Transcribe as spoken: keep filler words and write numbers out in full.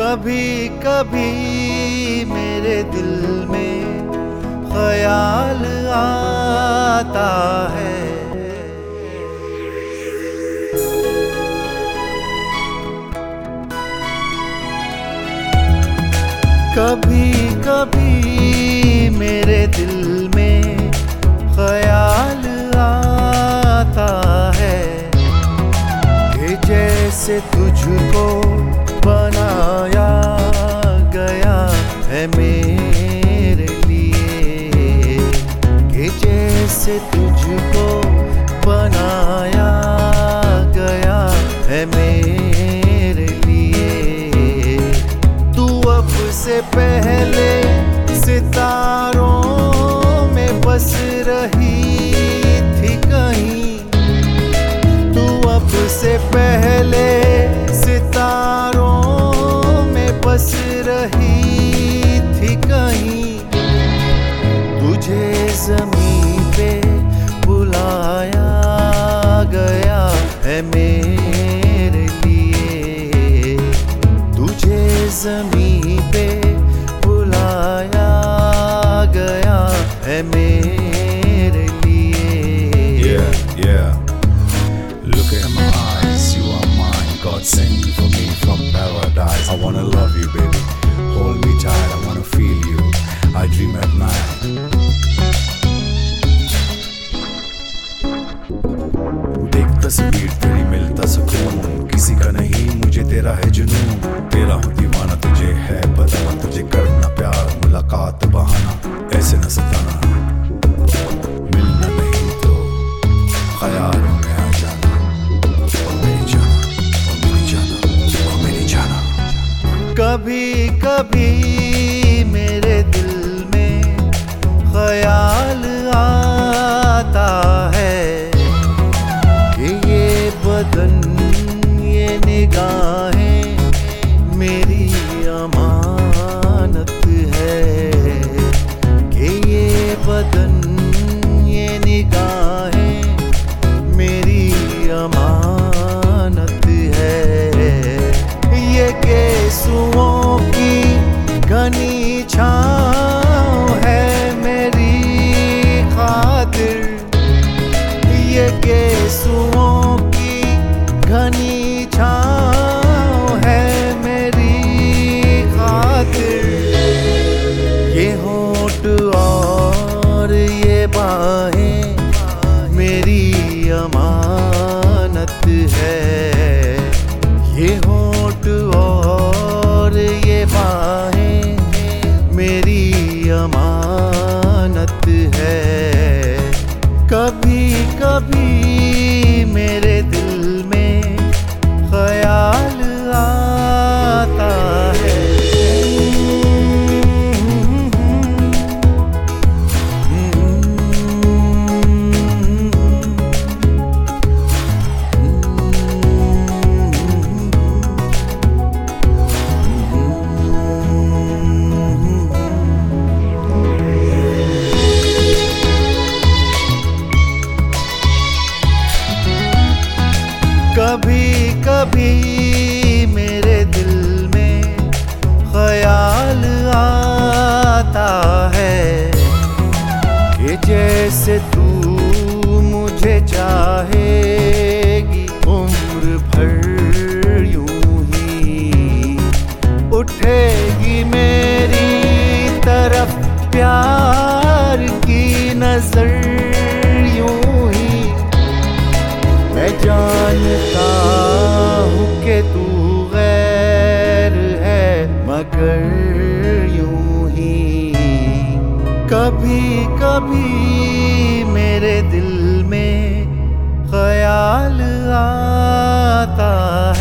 कभी कभी मेरे दिल में ख्याल आता है, कभी कभी मेरे दिल में ख्याल आता है कि जैसे तुझको बनाया गया है मेरे लिए, कि जैसे तुझको बनाया गया है मेरे लिए। तू अब से पहले सितारों में बस रही थी कहीं, तू अब से पहले सितारों में बस रही थी कहीं। तुझे ज़मीं पे बुलाया गया है मेरे लिए, तुझे ज़मीं पे बुलाया गया है मेरे लिए। Yeah, yeah. Look at my eyes, you are mine. God sent you for me from paradise. I wanna love you, baby. Hold me tight, I wanna feel you. I dream at night. देख तस्वीर तेरी मिलता सुकून, किसी का नहीं मुझे तेरा है जुनून। तेरा हूँ दीवाना, तुझे है पता, तुझे करना प्यार मुलाकात बहाना। ऐसे न सताना, मिलना नहीं तो ख्यालों में आ जाना। ओ मेरी जाना, ओ मेरी जाना, ओ मेरी जाना। कभी कभी मेरे दिल में ख्याल आता है कि ये बदन ये निगाहें मेरी अमानत है, कि ये बदन ये निगाहें मेरी अमानत है। ये गेसुओं की घनी छाँव है मेरी खातिर, ये गेसुओं की घनी छाँव है मेरी खातिर। ये होंठ और ये बाहें मेरी अमानत है, ये होंठ और ये बाहें मेरी अमानत है। कभी कभी मेरे दिल में ख्याल आता है। कभी कभी मेरे दिल में ख्याल आता है कि जैसे तू मुझे चाहेगी उम्र भर यूं ही, उठेगी मेरी तरफ प्यार की नजर यूं ही। मैं जानता हूँ कि तू गैर है मगर यूं ही। कभी कभी मेरे दिल में ख्याल आता